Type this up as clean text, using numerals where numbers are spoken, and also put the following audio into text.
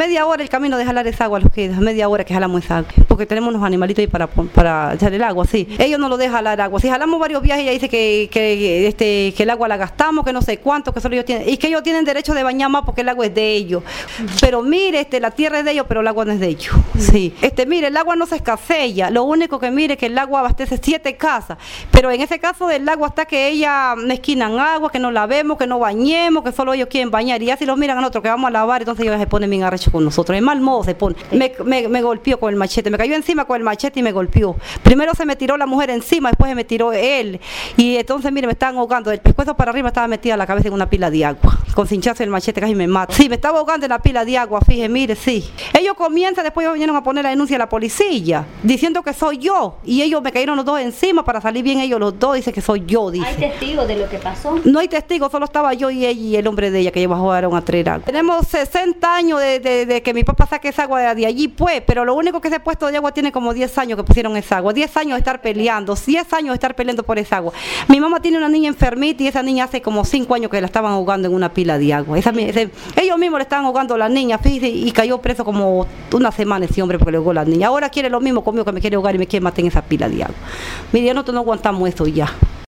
media hora el camino de jalar esa agua, los que media hora que jalamos esa agua, porque tenemos unos animalitos ahí para echar el agua, sí. Ellos no lo dejan jalar agua. Si jalamos varios viajes, ella dice que el agua la gastamos, que no sé cuánto, que solo ellos tienen, y que ellos tienen derecho de bañar más porque el agua es de ellos. Pero mire, la tierra es de ellos, pero el agua no es de ellos. Sí. Mire, el agua no se escasea. Lo único que mire que el agua abastece 7 casas. Pero en ese caso del agua está que ella esquinan agua, que no lavemos, que no bañemos, que solo ellos quieren bañar. Y ya si los miran a nosotros que vamos a lavar, entonces ellos se ponen bien arrechos con nosotros. De mal modo se pone. Me golpeó con el machete, me cayó encima con el machete y me golpeó. Primero se me tiró la mujer encima, después se me tiró él. Y entonces, mire, me estaban ahogando. Del pescuezo para arriba estaba metida la cabeza en una pila de agua. Con cinchazo el machete casi me mata. Sí, me estaba ahogando en la pila de agua, fíjese, mire, sí. Ellos comienzan, después ellos vinieron a poner la denuncia a la policía, diciendo que soy yo. Y ellos me cayeron los dos encima para salir bien ellos los dos, dice que soy yo, dice. ¿Hay testigos de lo que pasó? No hay testigos, solo estaba yo y ella y el hombre de ella que ellos bajaron a traer agua. Tenemos 60 años de que mi papá saque esa agua de allí, pues, pero lo único que se ha puesto de agua tiene como 10 años que pusieron esa agua. 10 años de estar peleando, 10 años de estar peleando por esa agua. Mi mamá tiene una niña enfermita y esa niña hace como 5 años que la estaban ahogando en una pila de agua. Ellos mismos le estaban ahogando a la niña, fíjese, y cayó preso como una semana ese hombre porque le ahogó a la niña. Ahora quiere lo mismo conmigo, que me quiere ahogar y me quiere matar en esa pila de agua. Mire, nosotros no aguantamos eso ya.